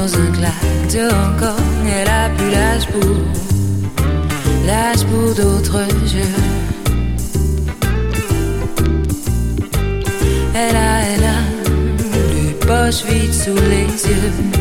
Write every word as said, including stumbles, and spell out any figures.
dans un claque de Hong Kong. Elle a plus l'âge pour, l'âge pour d'autres jeux. Elle a, elle a les poches vides sous les yeux.